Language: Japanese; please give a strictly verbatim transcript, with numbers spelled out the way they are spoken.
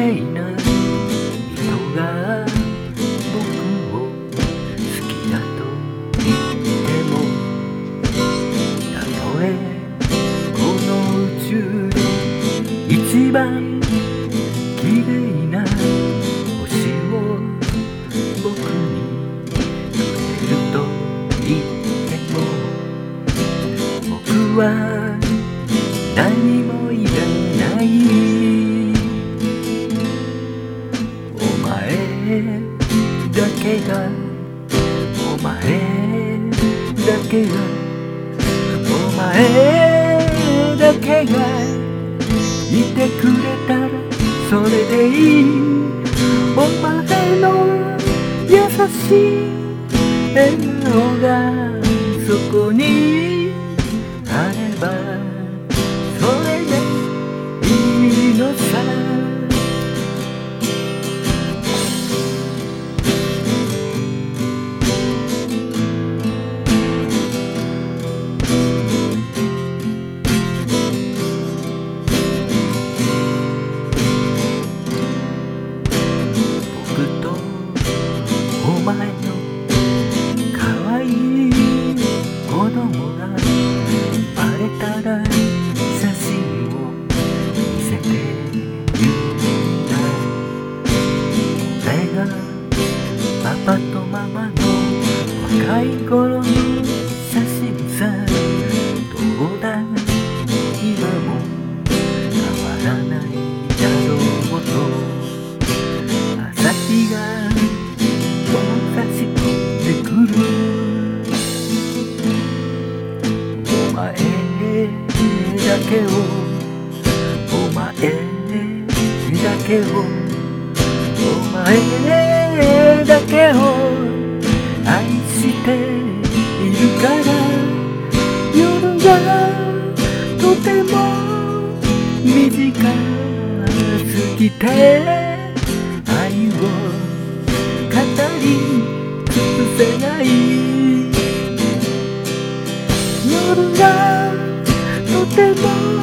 麗な人が僕を好きだと言っても、たとえこの宇宙で一番綺麗な星を僕にくれると言っても、僕は何もいらない。お前だけが、お前だけが、お前だけがいてくれたらそれでいい。お前の優しい笑顔がそこにあればそれでいいのさ。僕とお前の可愛い子供が生まれたら写真を見せて言うんだ。これがパパとママの若い頃の写真さ。どうだ今も変わらないだろうと、朝日が差し込んでくる。お前だけを、お前だけを、お前だけを愛しているから、夜がとても短すぎて愛を語り尽くせない。夜がとても